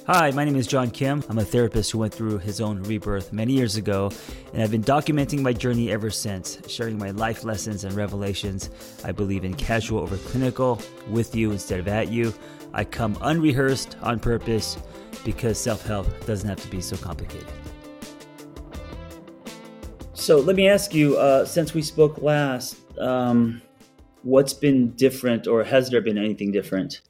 Hi, my name is John Kim. I'm a therapist who went through his own rebirth many years ago, and I've been documenting my journey ever since, sharing my life lessons and revelations. I believe in casual over clinical, with you instead of at you. I come unrehearsed on purpose because self-help doesn't have to be so complicated. So let me ask you, since we spoke last, what's been different, or has there been anything different?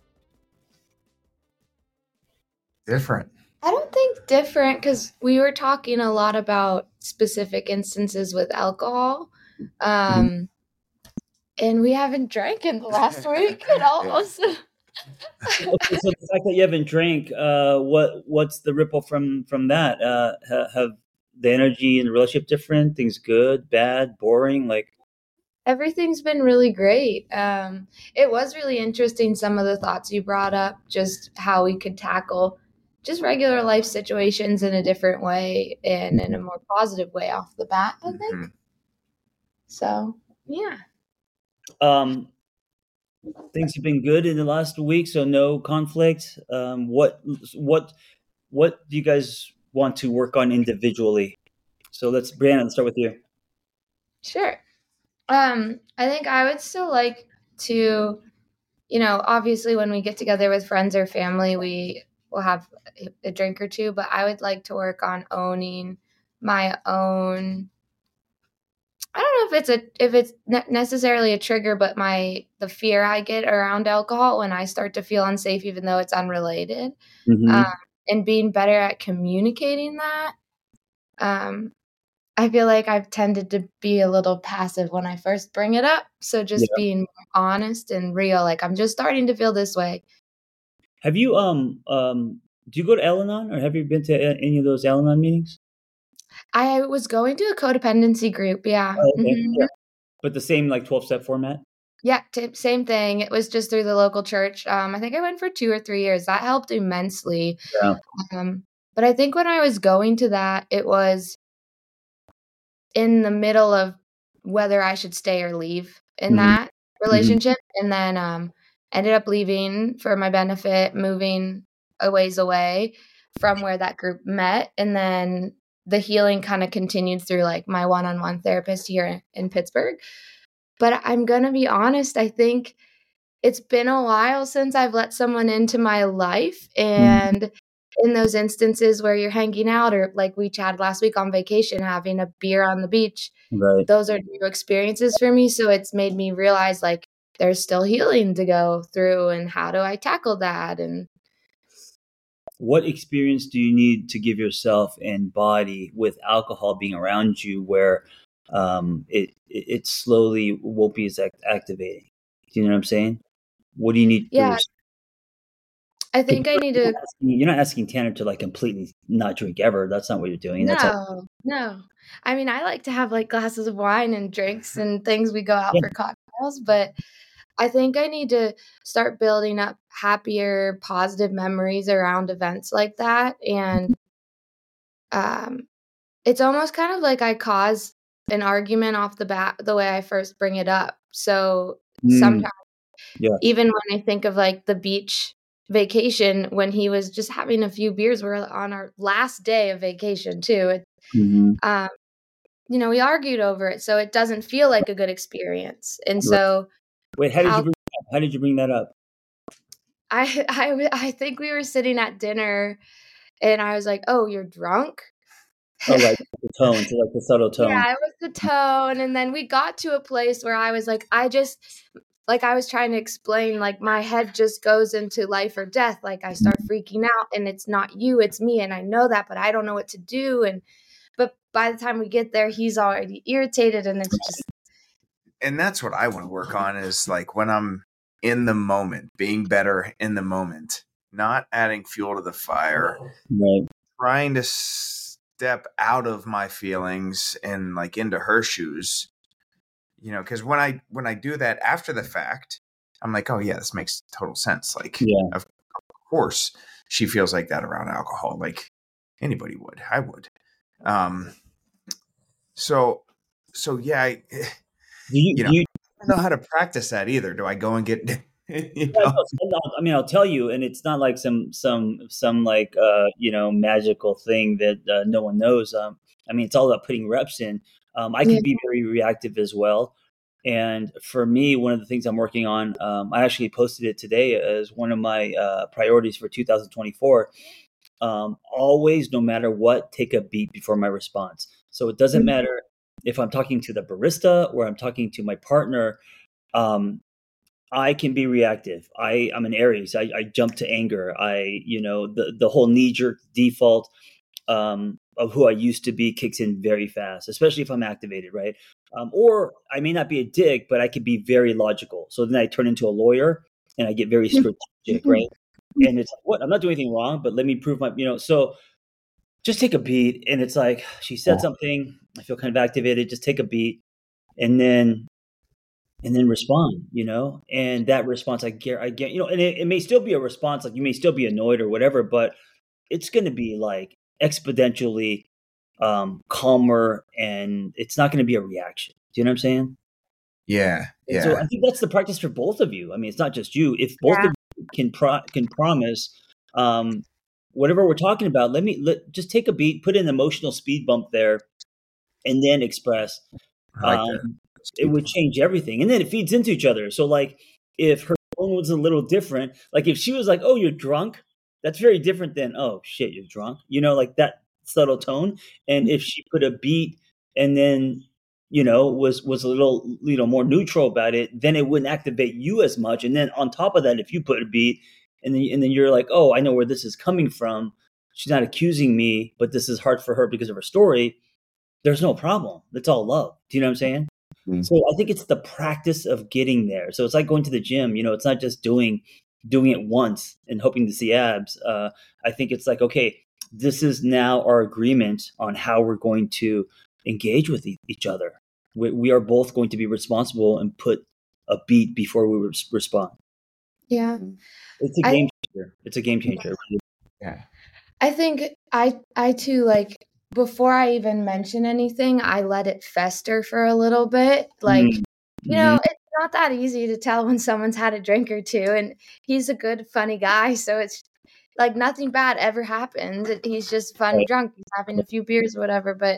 Different. I don't think different, because we were talking a lot about specific instances with alcohol. And we haven't drank in the last week at all. So Okay, so the fact that you haven't drank, what's the ripple from that? Have the energy in the relationship different? Things good, bad, boring? Like, everything's been really great. It was really interesting, some of the thoughts you brought up, just how we could tackle just regular life situations in a different way and in a more positive way off the bat, I think. So, yeah. things have been good in the last week, so no conflict. What do you guys want to work on individually? So Brianna, let's start with you. Sure. I think I would still like to, obviously when we get together with friends or family, we will have a drink or two, but I would like to work on owning my own. I don't know if it's necessarily a trigger, but the fear I get around alcohol when I start to feel unsafe, even though it's unrelated, Mm-hmm. and being better at communicating that. I feel like I've tended to be a little passive when I first bring it up. So just Yeah. being honest and real, like I'm just starting to feel this way. Have you do you go to Al-Anon, or have you been to any of those Al-Anon meetings? I was going to a codependency group, yeah. Oh, okay. Mhm. Yeah. But the same, like, 12-step format? Yeah, same thing. It was just through the local church. I think I went for 2 or 3 years. That helped immensely. Yeah. But I think when I was going to that, it was in the middle of whether I should stay or leave in Mm-hmm. that relationship, and then ended up leaving for my benefit, moving a ways away from where that group met, and then the healing kind of continued through like my one-on-one therapist here in Pittsburgh. But I'm gonna be honest, I think it's been a while since I've let someone into my life, Mm-hmm. and in those instances where you're hanging out, or like we chatted last week on vacation, having a beer on the beach, Right. those are new experiences for me. So it's made me realize like there's still healing to go through, and how do I tackle that? And What experience do you need to give yourself and body with alcohol being around you, where it slowly won't be as activating? Do you know what I'm saying? What do you need for yeah, yourself? I think I need to. You're not asking Tanner to, like, completely not drink ever. That's not what you're doing. That's all. No. I mean, I like to have like glasses of wine and drinks and things. We go out Yeah. for cocktails, but I think I need to start building up happier, positive memories around events like that. And um, it's almost kind of like I cause an argument off the bat the way I first bring it up. So Mm, sometimes, yeah. even when I think of like the beach vacation, when he was just having a few beers, we're on our last day of vacation too. Hmm. Um, we argued over it, so it doesn't feel like a good experience. And Right. so Wait, how how did you bring that up? I think we were sitting at dinner, and I was like, "Oh, you're drunk?" Oh, like the tone, so like the subtle tone. Yeah, it was the tone, and then we got to a place where I was like, I was trying to explain, like, my head just goes into life or death, like, I start freaking out, and it's not you, it's me, and I know that, but I don't know what to do, but by the time we get there, he's already irritated, and it's just And that's what I want to work on, is like when I'm in the moment, being better in the moment, not adding fuel to the fire, Right. trying to step out of my feelings and like into her shoes. Because when I do that after the fact, I'm like, oh yeah, this makes total sense. Like, Yeah. of course, she feels like that around alcohol. Like anybody would, I would. Um, so yeah, Do you I don't know how to practice that either. Do I go and get you Yeah, know? I mean, I'll tell you, and it's not like some like magical thing that no one knows. I mean, it's all about putting reps in. I Yeah. can be very reactive as well, and for me, one of the things I'm working on, I actually posted it today as one of my priorities for 2024. Always, no matter what, take a beat before my response. So it doesn't matter if I'm talking to the barista or I'm talking to my partner. Um, I can be reactive. I'm an Aries. I jump to anger. The whole knee jerk default of who I used to be kicks in very fast, especially if I'm activated, right? Or I may not be a dick, but I could be very logical. So then I turn into a lawyer and I get very strategic, right? And it's like, what? I'm not doing anything wrong, but let me prove so just take a beat. And it's like, she said something. I feel kind of activated. Just take a beat and then respond, and that response, I get, and it may still be a response, like you may still be annoyed or whatever, but it's going to be like exponentially calmer, and it's not going to be a reaction. Do you know what I'm saying? Yeah. And so Yeah. I think that's the practice for both of you. I mean, it's not just you. If both Yeah. of you can promise, um, whatever we're talking about, just take a beat, put an emotional speed bump there, and then express. I like that. um, it would change everything. And then it feeds into each other. So like if her tone was a little different, like if she was like, "Oh, you're drunk," that's very different than, "Oh shit, you're drunk," like that subtle tone. And if she put a beat and then, was a little, more neutral about it, then it wouldn't activate you as much. And then on top of that, if you put a beat and then you're like, "Oh, I know where this is coming from. She's not accusing me, but this is hard for her because of her story." There's no problem. It's all love. Do you know what I'm saying? Mm. So I think it's the practice of getting there. So it's like going to the gym. It's not just doing it once and hoping to see abs. I think it's like, okay, this is now our agreement on how we're going to engage with each other. We are both going to be responsible and put a beat before we respond. Yeah. It's a I game changer. It's a game changer. Yeah. I think I too, like, before I even mention anything, I let it fester for a little bit. Like, Mm-hmm. it's not that easy to tell when someone's had a drink or two, and he's a good, funny guy, so it's like nothing bad ever happens. He's just fun Right. drunk. He's having a few beers or whatever, but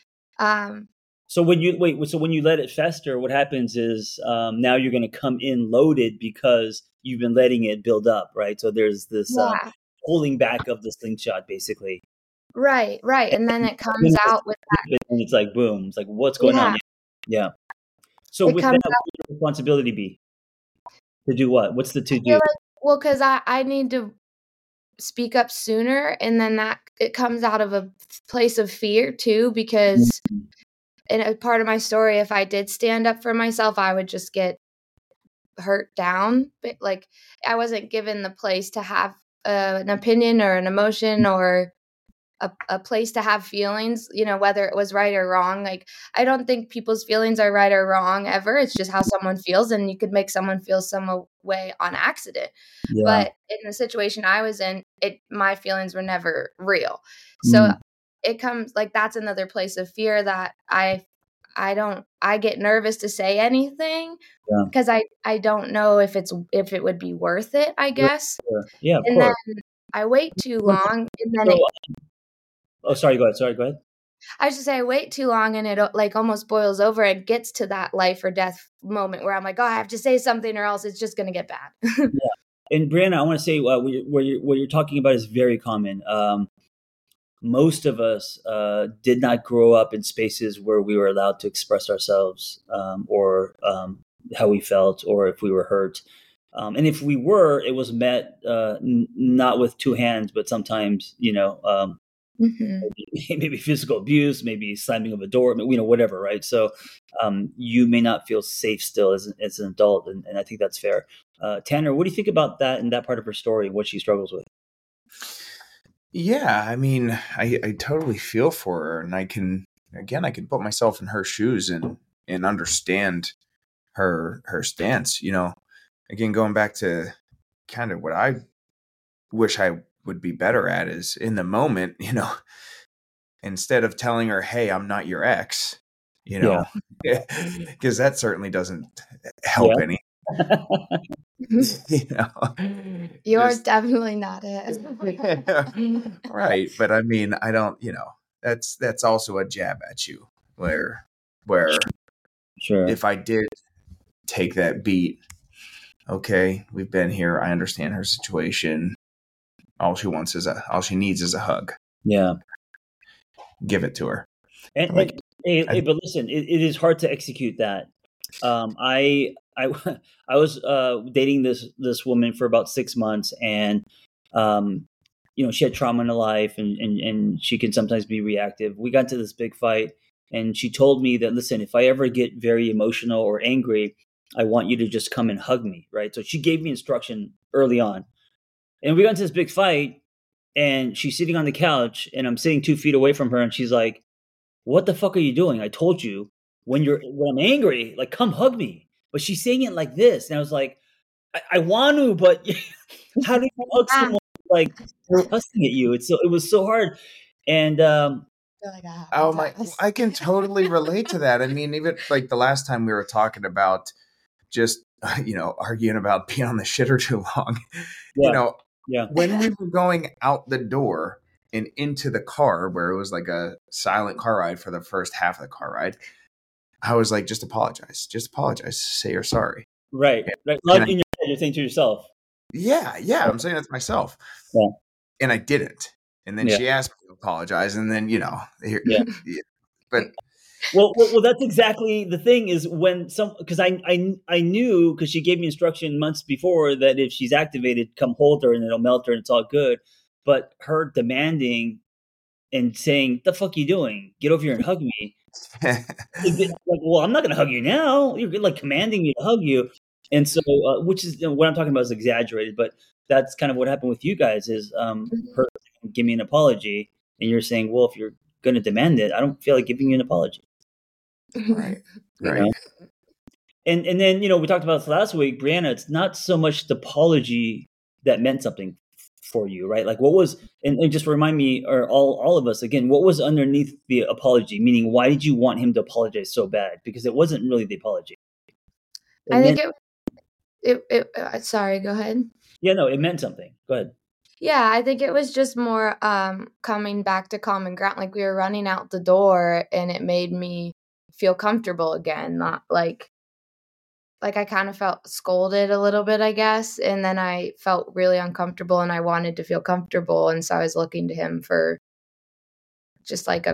um So when you let it fester, what happens is now you're going to come in loaded because you've been letting it build up, right? So there's this yeah, holding back of the slingshot, basically. right, right. And then it Then comes out with it's like boom, it's like what's going on? yeah, Yeah. So it with that, comes what out. would your responsibility be to do what? What's the I to feel do? like, well, because I need to speak up sooner, and then that it comes out of a place of fear too, because in a part of my story, if I did stand up for myself, I would just get hurt down. But like, I wasn't given the place to have an opinion or an emotion or a place to have feelings, whether it was right or wrong. Like, I don't think people's feelings are right or wrong ever. It's just how someone feels, and you could make someone feel some way on accident. Yeah. But in the situation I was in, my feelings were never real. So Mm. it comes like, that's another place of fear that I get nervous to say anything Yeah. because I don't know if it would be worth it, I Sure, guess. sure. Yeah, of And then course. I wait too long, and then So, oh, sorry. Go ahead. Sorry. Go ahead. I should say I wait too long, and it like almost boils over and gets to that life or death moment where I'm like, oh, I have to say something or else it's just going to get bad. And Brianna, I want to say what you're talking about is very common. Most of us did not grow up in spaces where we were allowed to express ourselves, or how we felt, or if we were hurt. And if we were, it was met not with two hands, but sometimes, hmm maybe physical abuse, maybe slamming of a door, whatever, right? So you may not feel safe still as an adult, and I think that's fair. Tanner, what do you think about that and that part of her story, what she struggles with? Yeah, I mean, I totally feel for her, and I can put myself in her shoes and understand her stance. Again, going back to kind of what I wish I would be better at is in the moment, instead of telling her, "Hey, I'm not your ex," Yeah. because that certainly doesn't help Yeah. any. You know, You're just definitely not it. right. But I mean, I don't. That's also a jab at you, where Sure. if I did take that beat, okay, we've been here. I understand her situation. All she needs is a hug. Yeah. Give it to her. And, Like, but listen, it is hard to execute that. I I was dating this woman for about 6 months, and she had trauma in her life, and she can sometimes be reactive. We got into this big fight, and she told me that, listen, if I ever get very emotional or angry, I want you to just come and hug me, right? So she gave me instruction early on, and we got into this big fight, and she's sitting on the couch, and I'm sitting 2 feet away from her, and she's like, "What the fuck are you doing? I told you when I'm angry, like come hug me." But she's saying it like this, and I was like, I want to, but how do you hug someone like cussing at you? It was so hard, and oh my, I can totally relate to that. I mean, even like the last time we were talking about just arguing about being on the shitter too long. yeah, When we were going out the door and into the car, where it was like a silent car ride for the first half of the car ride, I was like, just apologize, say you're sorry. right. And In your head, you're saying to yourself, yeah, I'm saying that to myself. Yeah. And I didn't. And then she asked me to apologize, and then but well, that's exactly the thing is when because I knew because she gave me instruction months before that if she's activated, come hold her and it'll melt her and it's all good. But her demanding and saying, "The fuck you doing? Get over here and hug me." Like, well, I'm not going to hug you now. You're like commanding me to hug you, and so which is what I'm talking about is exaggerated, but that's kind of what happened with you guys. Is her saying, give me an apology, and you're saying, well, if you're going to demand it, I don't feel like giving you an apology. Right. You know? And then we talked about this last week, Brianna. It's not so much the apology that meant something for you, right? Like what was and just remind me or all of us again, what was underneath the apology? Meaning, why did you want him to apologize so bad? Because it wasn't really the apology. I think sorry, go ahead. Yeah, no, it meant something. Go ahead. Yeah, I think it was just more coming back to common ground. Like we were running out the door, and it made me feel comfortable again. Not like I kind of felt scolded a little bit, I guess, and then I felt really uncomfortable, and I wanted to feel comfortable, and so I was looking to him for just like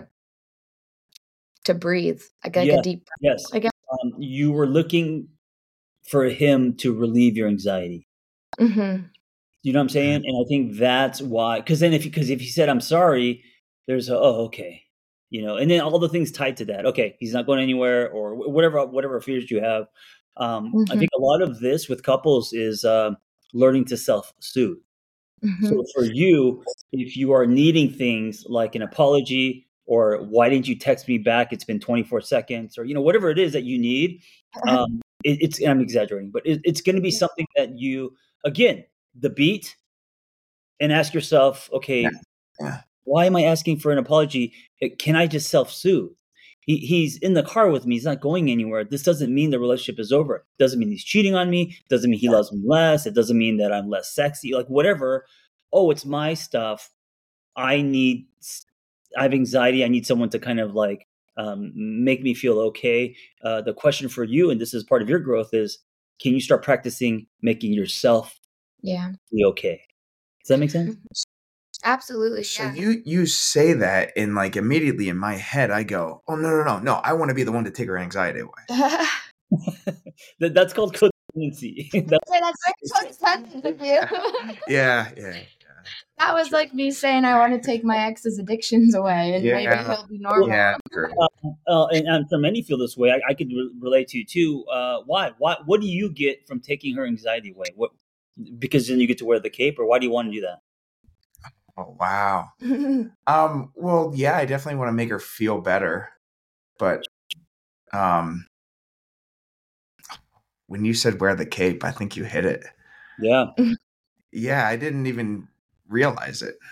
to breathe, like a deep breath. Yes. You were looking for him to relieve your anxiety. Mm-hmm. You know what I'm saying? And I think that's why. Because if he said I'm sorry, there's okay, and then all the things tied to that. Okay, he's not going anywhere, or whatever fears you have. I think a lot of this with couples is learning to self-soothe. Mm-hmm. So for you, if you are needing things like an apology or why didn't you text me back? It's been 24 seconds or, whatever it is that you need. I'm exaggerating, but it's going to be something that you, again, the beat and ask yourself, okay, why am I asking for an apology? Can I just self-soothe? He's in the car with me. He's not going anywhere. This doesn't mean the relationship is over. It doesn't mean he's cheating on me. It doesn't mean he loves me less. It doesn't mean that I'm less sexy. Like whatever. Oh, it's my stuff. I have anxiety. I need someone to kind of like make me feel okay. The question for you, and this is part of your growth, is can you start practicing making yourself be okay? Does that make sense? Absolutely. So you say that, and like immediately in my head, I go, "Oh no! I want to be the one to take her anxiety away." That's called codependency. That's very codependent of you. Yeah. That was like me saying I want to take my ex's addictions away, and maybe he'll be normal. Yeah, true. And for many feel this way. I could relate to you too. Why? What do you get from taking her anxiety away? What? Because then you get to wear the cape, or why do you want to do that? Oh wow. Well, yeah, I definitely want to make her feel better, but when you said wear the cape, I think you hit it. Yeah. Yeah, I didn't even realize it.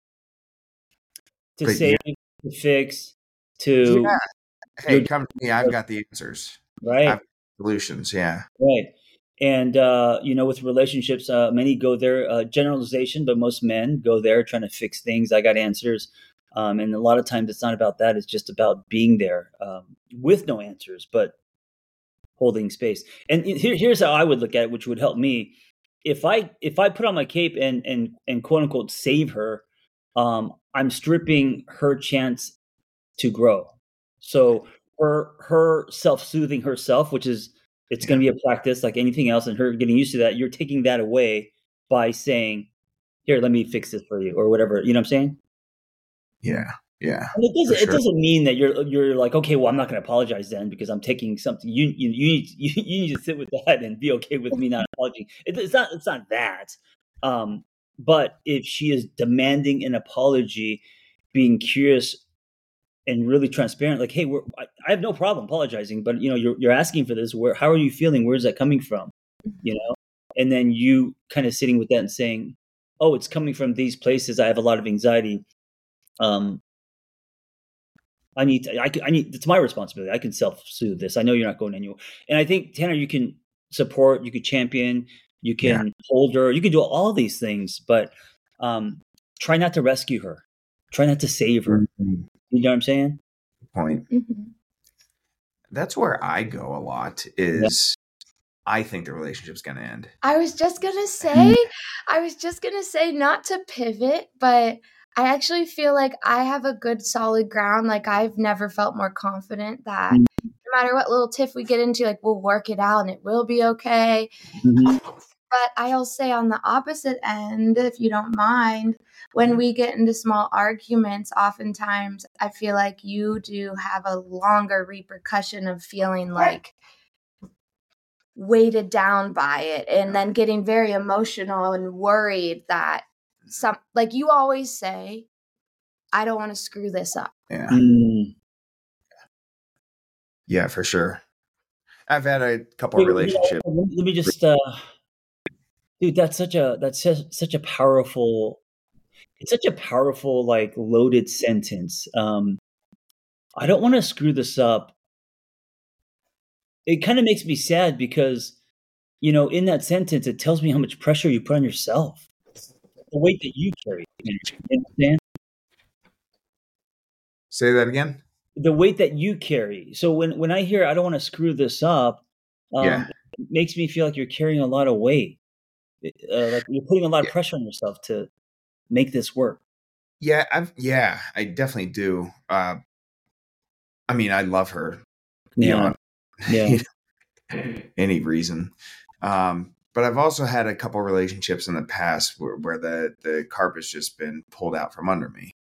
To save, to fix, to hey, come to me. I've got the answers. Right. I've got solutions. Yeah. Right. And with relationships, many go there. Generalization, but most men go there trying to fix things. I got answers, and a lot of times it's not about that. It's just about being there with no answers, but holding space. And here's how I would look at it, which would help me. If I put on my cape and quote unquote save her, I'm stripping her chance to grow. So her self-soothing herself, which is it's going to be a practice like anything else, and her getting used to that, you're taking that away by saying, "Here, let me fix this for you," or whatever. You know what I'm saying? Yeah. And it doesn't mean that you're like, okay, well, I'm not going to apologize then because I'm taking something. You need to sit with that and be okay with me not apologizing. It's not that. But if she is demanding an apology, being curious and really transparent, like, hey, I have no problem apologizing, but you're asking for this. How are you feeling? Where's that coming from? And then you kind of sitting with that and saying, oh, it's coming from these places. I have a lot of anxiety. I need, it's my responsibility. I can self-soothe this. I know you're not going anywhere. And I think, Tanner, you can support, you could champion, you can hold her, you can do all these things, but try not to rescue her. Try not to save her. Mm-hmm. You know what I'm saying? Point. Mm-hmm. That's where I go a lot is I think the relationship's going to end. I was just going to say not to pivot, but I actually feel like I have a good solid ground. Like I've never felt more confident that no matter what little tiff we get into, like we'll work it out and it will be okay. Mm-hmm. But I'll say on the opposite end, if you don't mind, when we get into small arguments, oftentimes I feel like you do have a longer repercussion of feeling like weighted down by it and then getting very emotional and worried that like you always say, I don't want to screw this up. Yeah. Yeah, for sure. I've had a couple of relationships. Let me just, dude, that's such a powerful, it's such a powerful, like loaded sentence. I don't want to screw this up. It kind of makes me sad because, in that sentence, it tells me how much pressure you put on yourself. The weight that you carry. You understand? Say that again. The weight that you carry. So when I hear I don't want to screw this up, it makes me feel like you're carrying a lot of weight. Like you're putting a lot of pressure on yourself to make this work. Yeah, I definitely do. I mean, I love her. Yeah. Any reason. But I've also had a couple relationships in the past where the carpet's just been pulled out from under me.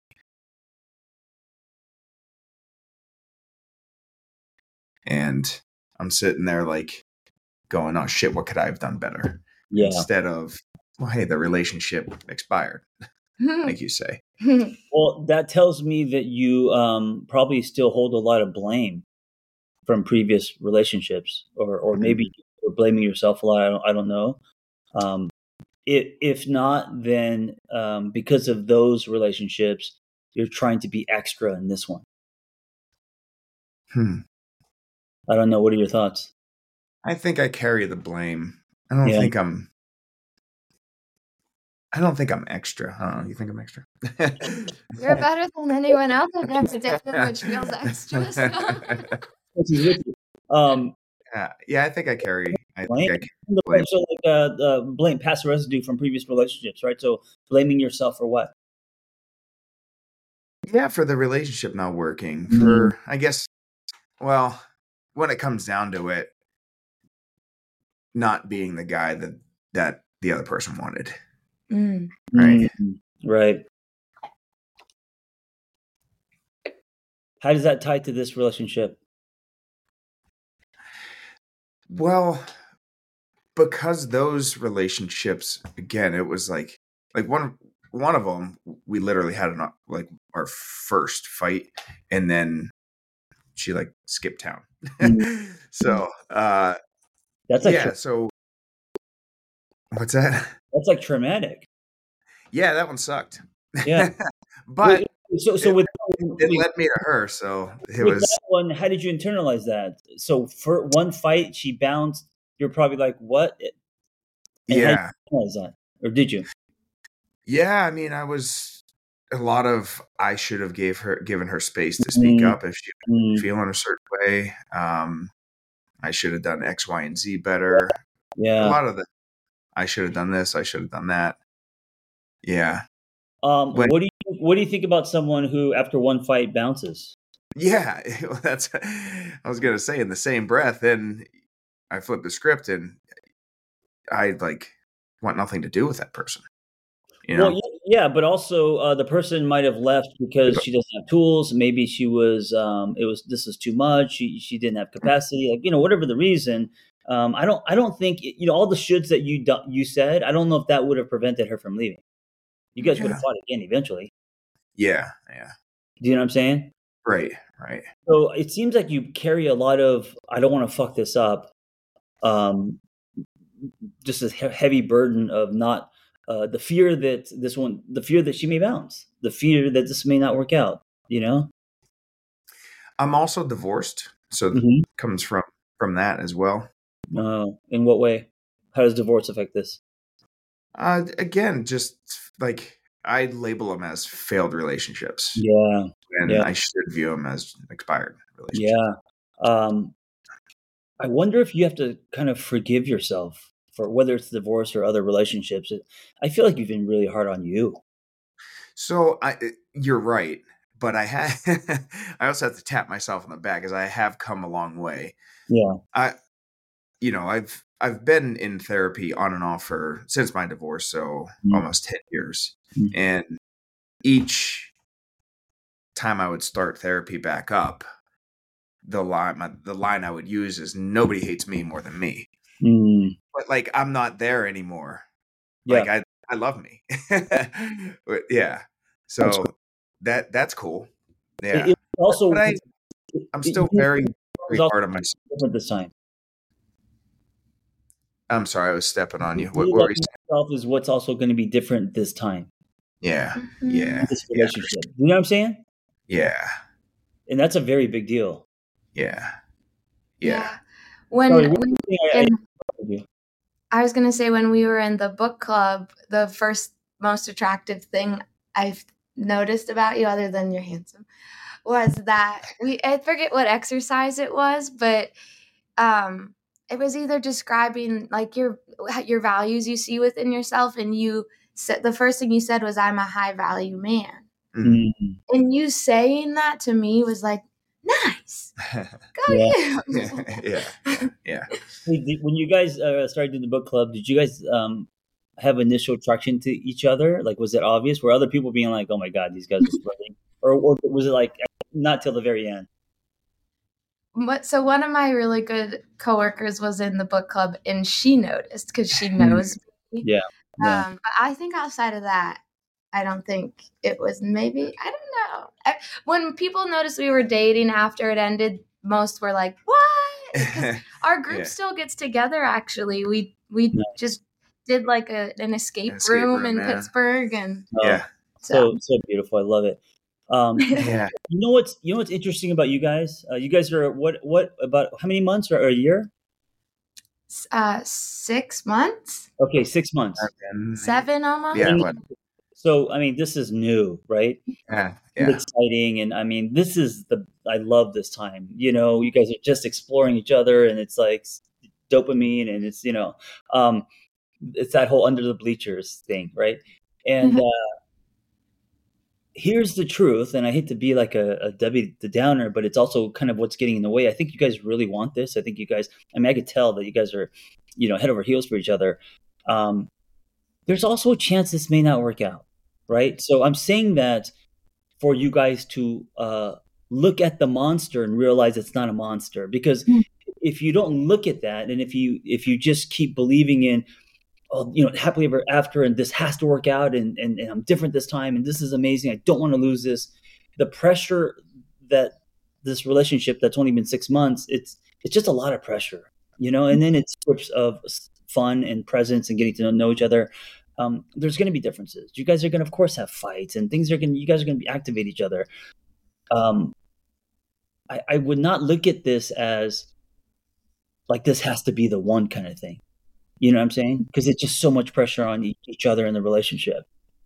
And I'm sitting there like going, oh shit, what could I have done better? Yeah. Instead of, well, hey, the relationship expired, like you say. Well, that tells me that you probably still hold a lot of blame from previous relationships, or maybe you're blaming yourself a lot. I don't know. If not, then because of those relationships, you're trying to be extra in this one. I don't know. What are your thoughts? I think I carry the blame. I don't think I'm extra. I don't know. You think I'm extra? You're better than anyone else I've ever dated, which feels extra. So. I think I carry. Blame. So like blame, past residue from previous relationships, right? So blaming yourself for what? Yeah, for the relationship not working. For I guess, well, when it comes down to it, not being the guy that the other person wanted. Right. Right. How does that tie to this relationship? Well, because those relationships, again, it was like one of them, we literally had our first fight, and then she like skipped town. So that's like so what's that? That's like traumatic. Yeah, that one sucked. Yeah, but it led me to her. So it was that one. How did you internalize that? So for one fight, she bounced, you're probably like, what? And how did Yeah. you realize that? Or did you? Yeah, I mean, I was a lot of I should have given her space to speak Mm, up if she was mm, feeling a certain way. I should have done X, Y, and Z better. A yeah. lot of the I should have done this, I should have done that. Yeah. When What do you think about someone who after one fight bounces? yeah, that's I was gonna say in the same breath, then I flip the script and I like want nothing to do with that person. You Well, know? yeah, but also the person might have left because she doesn't have tools. Maybe she was, this was too much. She didn't have capacity. Like, whatever the reason. I don't think all the shoulds that you said. I don't know if that would have prevented her from leaving. You guys would have Yeah. fought again eventually. Yeah. Yeah. Do you know what I'm saying? Right. Right. So it seems like you carry a lot of I don't want to fuck this up. Um, just a heavy burden of not the fear that the fear that she may bounce, the fear that this may not work out. You know, I'm also divorced, so hmm comes from that as well. in what way? How does divorce affect this? Again, just like I label them as failed relationships, Yeah, and yeah, I should view them as expired relationships. yeah. Um, I wonder if you have to kind of forgive yourself for whether it's divorce or other relationships. I feel like you've been really hard on you. So you're right, but I I also have to tap myself on the back as I have come a long way. Yeah. I I've been in therapy on and off for since my divorce, so Mm, almost 10 years, mm, and each time I would start therapy back up, the line I would use is nobody hates me more than me. mm. But like I'm not there anymore. Like Yeah. I love me. But yeah. That's So that's cool. it, Yeah. it also But I'm still you very it was very also hard on myself. different this time. I'm sorry I was stepping on you. You What were you loving saying? yourself is what's also going to be different this time Yeah. Mhm. Yeah. in this Yeah. relationship. You know what I'm saying? Yeah. And that's a very big deal. Yeah. Yeah. Yeah. When Sorry, what we were you were saying? in, Interrupted you. I was gonna say when we were in the book club, the first most attractive thing I've noticed about you, other than you're handsome, was that I forget what exercise it was, but it was either describing like your values you see within yourself, and you said the first thing you said was, "I'm a high value man," Mhm. Mm, and you saying that to me was like, nice, go yeah. you. Yeah. Yeah. Hey, when you guys started doing the book club, did you guys have initial attraction to each other? Like, was it obvious? Were other people being like, "Oh my god, these guys are flirting," or was it like not till the very end? So one of my really good coworkers was in the book club, and she noticed because she Mm, knows me. yeah, yeah. But I think outside of that, I don't think it was. Maybe I don't know. When people noticed we were dating after it ended, most were like, "What?" Because our group Yeah. still gets together. Actually, we Nice. just did like an escape Escape room room, in yeah. Pittsburgh, and Oh, Yeah. so so beautiful. I love it. Um, Yeah. you know what's interesting about you guys? You guys are what about how many months or a year? 6 months, Okay, 6 months. And 7 almost. yeah, And what? so I mean, this is new, right? Yeah. And Yeah. exciting, and I mean, I love this time. You guys are just exploring each other, and it's like dopamine, and um, it's that whole under the bleachers thing, right? And here's the truth, and I hate to be like a Debbie the Downer, but it's also kind of what's getting in the way. I think you guys really want this. I think you guys. I mean, I could tell that you guys are, head over heels for each other. Um, there's also a chance this may not work out, right? So I'm saying that for you guys to look at the monster and realize it's not a monster, because if you don't look at that, and if you just keep believing in, oh, happily ever after, and this has to work out, and I'm different this time, and this is amazing. I don't want to lose this. The pressure that this relationship that's only been 6 months, it's just a lot of pressure, and then it strips of fun and presence and getting to know each other. There's going to be differences. You guys are going to, of course, have fights, and you guys are going to activate each other. Um, I would not look at this as like this has to be the one kind of thing. You know what I'm saying? Because it's just so much pressure on each other in the relationship.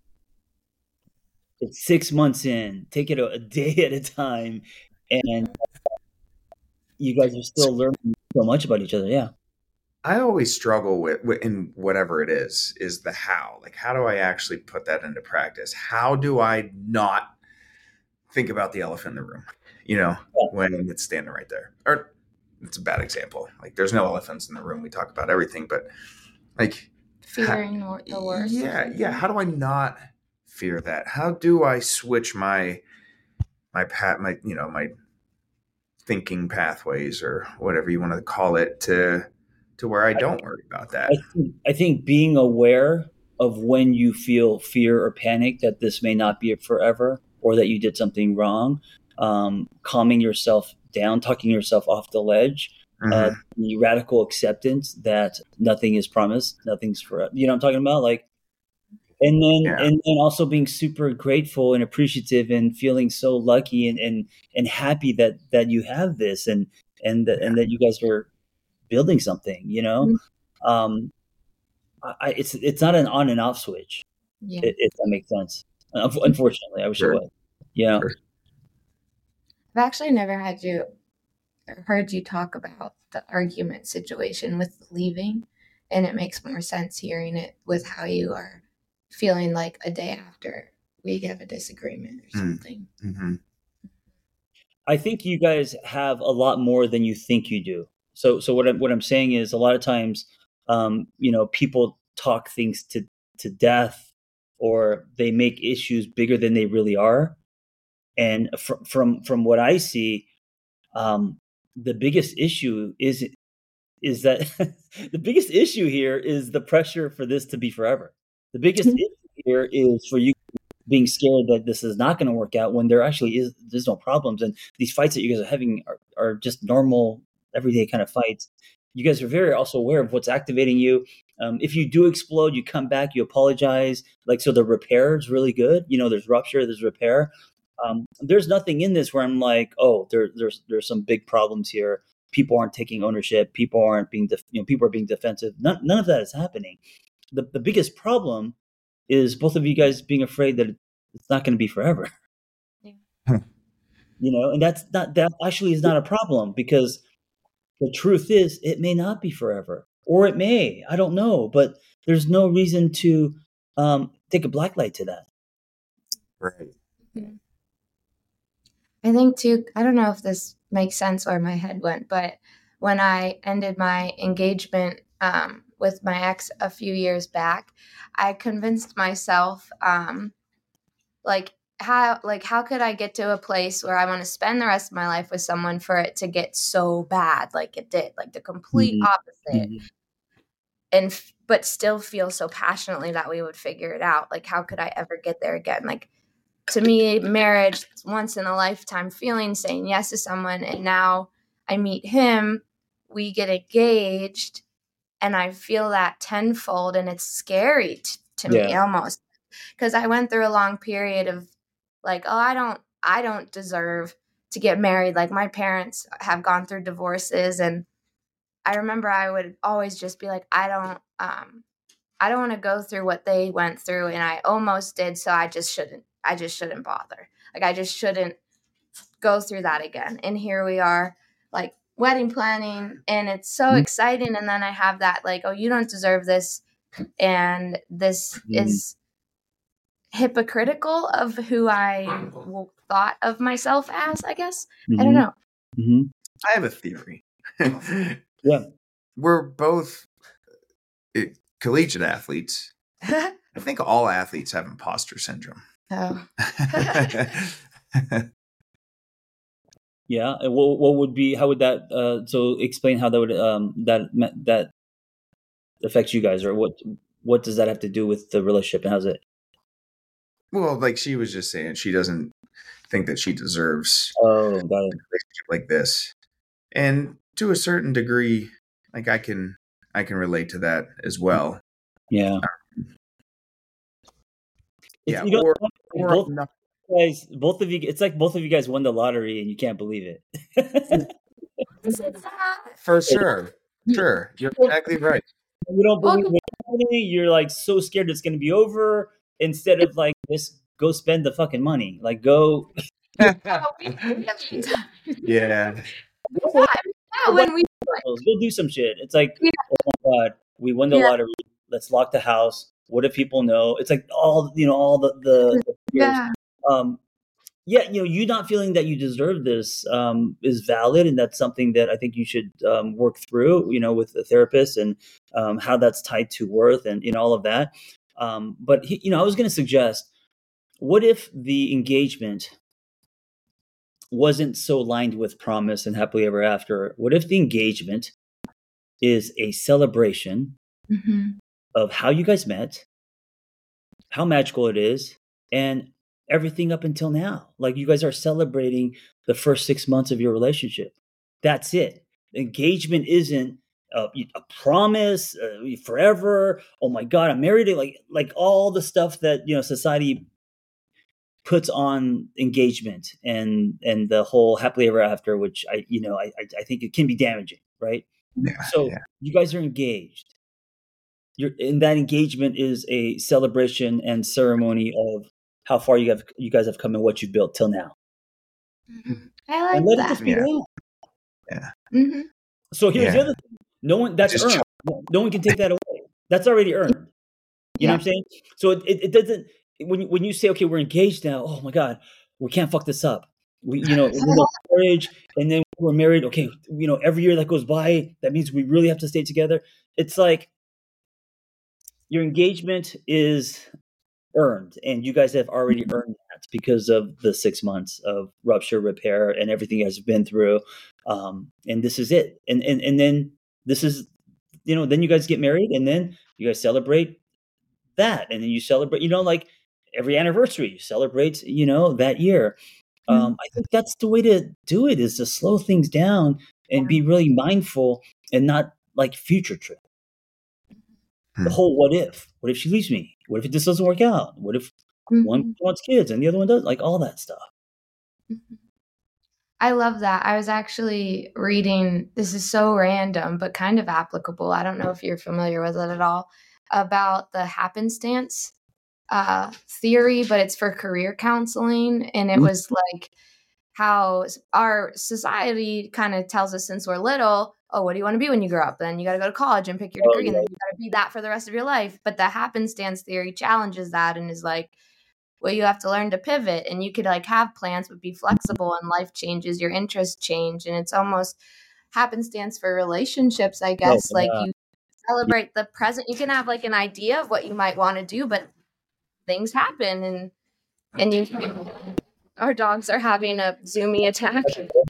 It's 6 months in, take it a day at a time, and you guys are still learning so much about each other. Yeah. I always struggle with in whatever it is the how. Like, how do I actually put that into practice? How do I not think about the elephant in the room, when it's standing right there? Or it's a bad example. Like, there's no elephants in the room. We talk about everything, but like fearing the worst. Yeah. How do I not fear that? How do I switch my thinking pathways, or whatever you want to call it, to where I don't worry about that? I think being aware of when you feel fear or panic that this may not be forever, or that you did something wrong, calming yourself down, talking yourself off the ledge, the radical acceptance that nothing is promised, nothing's forever. You know what I'm talking about? Like, and then also being super grateful and appreciative and feeling so lucky and happy that you have this and that you guys are building something, it's not an on and off switch. Yeah. If that makes sense. Unfortunately, I wish it would. Yeah. Sure. I've actually never heard you talk about the argument situation with leaving, and it makes more sense hearing it with how you are feeling like a day after we have a disagreement or something. Mm-hmm. I think you guys have a lot more than you think you do. So what I'm saying is, a lot of times, people talk things to death, or they make issues bigger than they really are. And from what I see, the biggest issue is that the biggest issue here is the pressure for this to be forever. The biggest issue here is for you being scared that this is not going to work out when there's no problems, and these fights that you guys are having are just normal, everyday kind of fights. You guys are very also aware of what's activating you. If you do explode, you come back, you apologize. Like, so the repair is really good. There's rupture, there's repair. There's nothing in this where I'm like, oh, there's some big problems here. People aren't taking ownership. People aren't being, people are being defensive. None of that is happening. The biggest problem is both of you guys being afraid that it's not going to be forever. Yeah. And that actually is not a problem, because the truth is it may not be forever, or it may, I don't know, but there's no reason to take a black light to that. Right. I think too, I don't know if this makes sense where my head went, but when I ended my engagement with my ex a few years back, I convinced myself, how could I get to a place where I want to spend the rest of my life with someone for it to get so bad like it did, like the complete opposite, but still feel so passionately that we would figure it out. Like, how could I ever get there again? Like, to me, marriage is once in a lifetime feeling, saying yes to someone, and now I meet him, we get engaged, and I feel that tenfold, and it's scary to me almost, because I went through a long period of like, oh, I don't deserve to get married. Like, my parents have gone through divorces, and I remember I would always just be like, I don't want to go through what they went through, and I almost did, so I just shouldn't bother. Like, I just shouldn't go through that again. And here we are, like, wedding planning, and it's so exciting, and then I have that, like, oh, you don't deserve this, and this is hypocritical of who I thought of myself as, I guess. I don't know. I have a theory. Yeah. We're both collegiate athletes. I think all athletes have imposter syndrome. Oh. Yeah. And what would be, how would that, so explain how that would, that affects you guys, or what does that have to do with the relationship, and how's it? Well, like she was just saying, she doesn't think that she deserves got a relationship like this. And to a certain degree, like I can relate to that as well. Yeah. Yeah. Both of you, it's like both of you guys won the lottery and you can't believe it. For sure. Sure, you're exactly right. You don't Well, believe in anything. You're like so scared it's going to be over. Instead of like just go spend the fucking money. Like go. we have times. Yeah. Yeah, when we Go do some shit. It's like, yeah, oh my god, we won the yeah, lottery. Let's lock the house. What if people know? It's like all the fears. yeah. Um, yeah, you not feeling that you deserve this is valid, and that's something that I think you should work through, with a therapist, and how that's tied to worth, and all of that. But I was going to suggest, what if the engagement wasn't so lined with promise and happily ever after? What if the engagement is a celebration Mhm. of how you guys met, how magical it is, and everything up until now? Like, you guys are celebrating the first 6 months of your relationship. That's it. Engagement isn't a promise forever. Oh my god, I'm married. Like all the stuff that society puts on engagement, and the whole happily ever after, which I think it can be damaging, right? Yeah. So you guys are engaged. And that engagement is a celebration and ceremony of how far you guys have come and what you've built till now. Mhm. I And like let it that. just be Yeah. that. Yeah. Hmm. So here's the Yeah. other thing. No one that's Just earned. No one can take that away. That's already earned. You know Yeah. what I'm saying? So it doesn't, when you say, okay, we're engaged now, oh my God, we can't fuck this up. We marriage, and then we're married. Okay, every year that goes by, that means we really have to stay together. It's like your engagement is earned, and you guys have already earned that because of the 6 months of rupture, repair, and everything you guys have been through. And this is it. And then this is, then you guys get married, and then you guys celebrate that, and then you celebrate, like every anniversary you celebrate, that year. I think that's the way to do it, is to slow things down and be really mindful, and not like future trip. The Hmm. whole what if she leaves me? What if this doesn't work out? What if one Mhm. wants kids and the other one does? Like all that stuff. Mhm. I love that. I was actually reading, this is so random, but kind of applicable. I don't know if you're familiar with it at all, about the happenstance theory, but it's for career counseling. And it was like how our society kind of tells us since we're little, oh, what do you want to be when you grow up? Then you got to go to college and pick your Oh degree, and yeah. then you got to be that for the rest of your life. But the happenstance theory challenges that and is like, well, you have to learn to pivot, and you could like have plans but be flexible, and life changes, your interests change, and it's almost happenstance for relationships, I Oh guess. Like, yeah. you celebrate the present. You can have like an idea of what you might want to do, but things happen, and you our dogs are having a zoomy attack.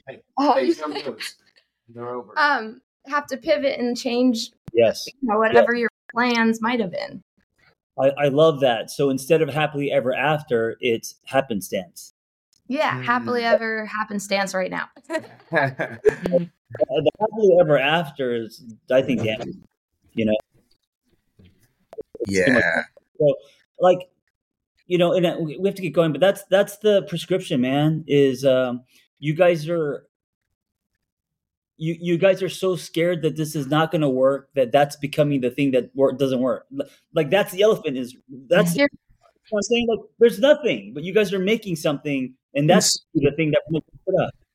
They're over. Have to pivot and change, Yes. whatever your plans might have been. I love that. So instead of happily ever after, it's happenstance. Yeah, happily ever happenstance right now. The happily ever after is, I think, damn, too much. Yeah. So, like, and we have to get going, but that's the prescription, man. Is you guys are you guys are so scared that this is not going to work, that's becoming the thing that doesn't work. Like, that's the elephant, is that's You're- what I'm saying. Like, there's nothing, but you guys are making something, and that's the thing that makes it put up.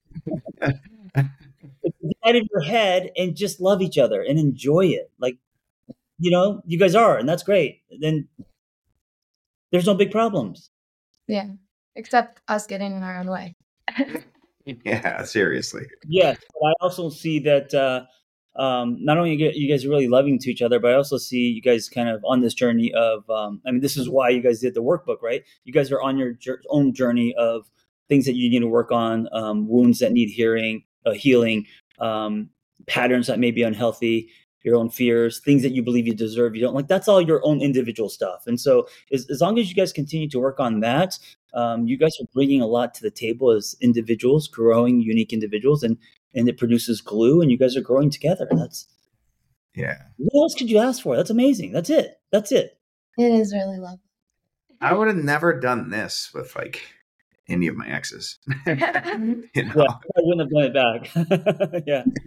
Get out of your head and just love each other and enjoy it. Like, you guys are, and that's great. Then there's no big problems. yeah, except us getting in our own way. Yeah, seriously. Yes, but I also see that not only you guys are really loving to each other, but I also see you guys kind of on this journey of. I mean, this is why you guys did the workbook, right? You guys are on your own journey of things that you need to work on, wounds that need healing, patterns that may be unhealthy, your own fears, things that you believe you deserve, you don't like. That's all your own individual stuff. And so, as long as you guys continue to work on that, you guys are bringing a lot to the table as individuals, growing unique individuals, and it produces glue, and you guys are growing together. That's Yeah. What else could you ask for? That's amazing. That's it. It is really lovely. I would have never done this with like any of my exes. Yeah, I wouldn't have done it back. Yeah.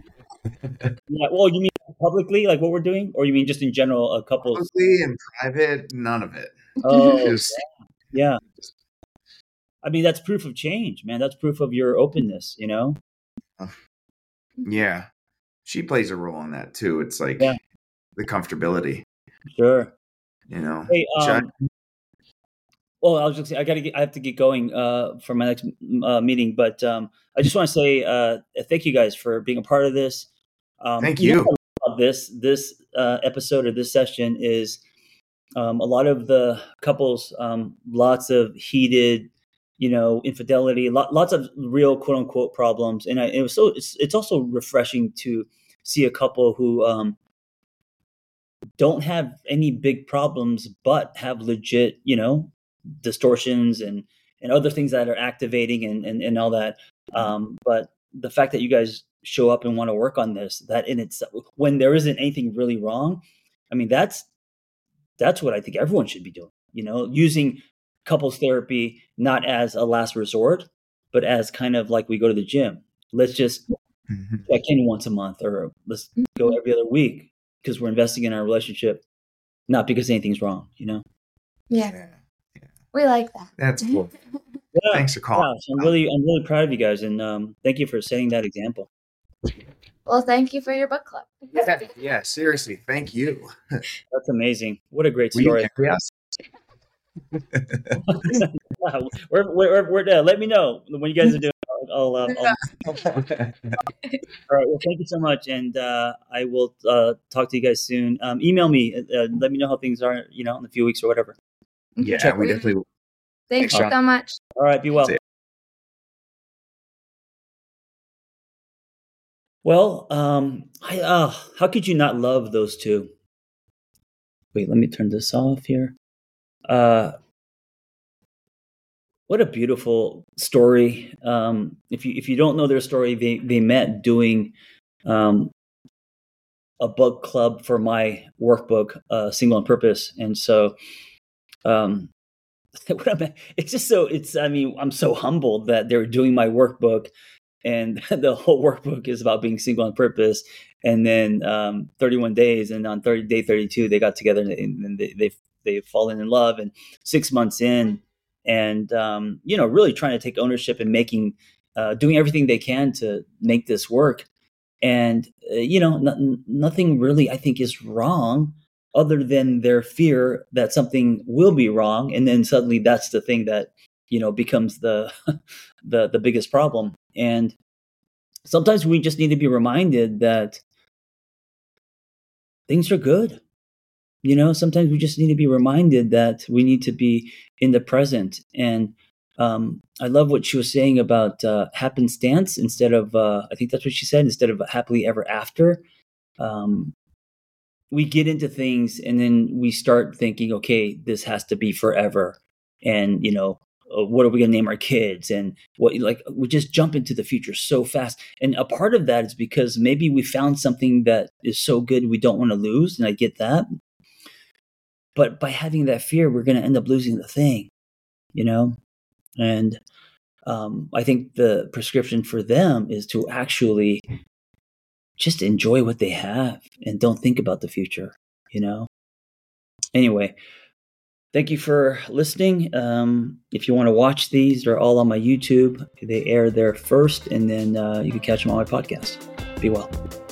Yeah. Well, you mean publicly, like what we're doing, or you mean just in general, couples? Publicly and private, none of it. Oh, Just yeah. I mean, that's proof of change, man. That's proof of your openness, you know? yeah. She plays a role in that too. It's like Yeah. the comfortability, Sure. you know. Hey, Shut- well, I was just saying, I have to get going for my next meeting, but I just want to say thank you guys for being a part of this. Thank know you. what I love about this episode or this session is a lot of the couples, lots of heated, infidelity, lots of real quote unquote problems, and it's also refreshing to see a couple who don't have any big problems, but have legit, distortions and other things that are activating and all that. But the fact that you guys show up and want to work on this, that in itself, when there isn't anything really wrong, I mean, that's what I think everyone should be doing, using couples therapy, not as a last resort, but as kind of like we go to the gym. Let's just check in once a month, or let's go every other week, because we're investing in our relationship, not because anything's wrong, Yeah. We like that. That's cool. Yeah. Thanks for calling. So I'm really proud of you guys, and thank you for setting that example. Well, thank you for your book club. Yeah, seriously, thanch you. That's amazing. What a great Will you story. marry us? Let me know when you guys are doing. All right. Well, thank you so much, and I will talk to you guys soon. Email me. Let me know how things are, in a few weeks or whatever. Yeah, we definitely will. Thanks so much. All right. Be well. Well, how could you not love those two? Wait, let me turn this off here. What a beautiful story. If you don't know their story, they met doing a book club for my workbook, Single on Purpose, and so it's just so I'm so humbled that they're doing my workbook, and the whole workbook is about being single on purpose. And then 31 days, and on day 32, they got together and they've fallen in love. And 6 months in, and really trying to take ownership and doing everything they can to make this work. And nothing really, I think, is wrong, other than their fear that something will be wrong, and then suddenly that's the thing that becomes the the biggest problem. And sometimes we just need to be reminded that things are good. Sometimes we just need to be reminded that we need to be in the present. And I love what she was saying about happenstance instead of, I think that's what she said, instead of happily ever after. We get into things and then we start thinking, okay, this has to be forever. And, what are we going to name our kids? And we just jump into the future so fast. And a part of that is because maybe we found something that is so good we don't want to lose. And I get that. But by having that fear, we're going to end up losing the thing, And I think the prescription for them is to actually just enjoy what they have and don't think about the future, Anyway, thank you for listening. If you want to watch these, they're all on my YouTube. They air there first, and then you can catch them on my podcast. Be well.